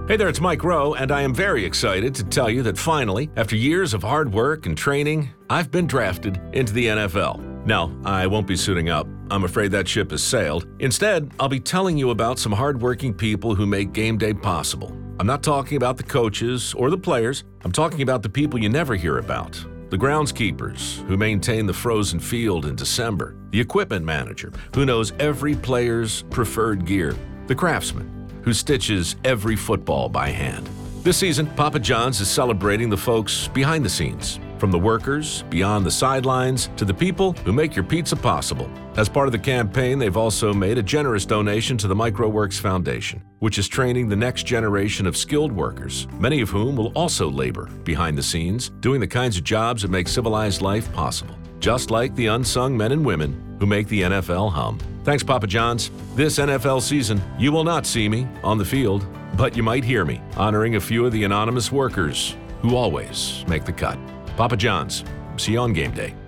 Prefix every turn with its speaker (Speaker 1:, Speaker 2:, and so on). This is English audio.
Speaker 1: Hey there, it's Mike Rowe, and I am very excited to tell you that finally, after years of hard work and training, I've been drafted into the NFL. No, I won't be suiting up. I'm afraid that ship has sailed. Instead, I'll be telling you about some hardworking people who make game day possible. I'm not talking about the coaches or the players. I'm talking about the people you never hear about. The groundskeepers who maintain the frozen field in December. The equipment manager who knows every player's preferred gear. The craftsman who stitches every football by hand. This season, Papa John's is celebrating the folks behind the scenes, from the workers beyond the sidelines to the people who make your pizza possible. As part of the campaign, they've also made a generous donation to the MicroWorks Foundation, which is training the next generation of skilled workers, many of whom will also labor behind the scenes, doing the kinds of jobs that make civilized life possible, just like the unsung men and women who make the NFL hum. Thanks, Papa John's. This NFL season, you will not see me on the field, but you might hear me honoring a few of the anonymous workers who always make the cut. Papa John's. See you on game day.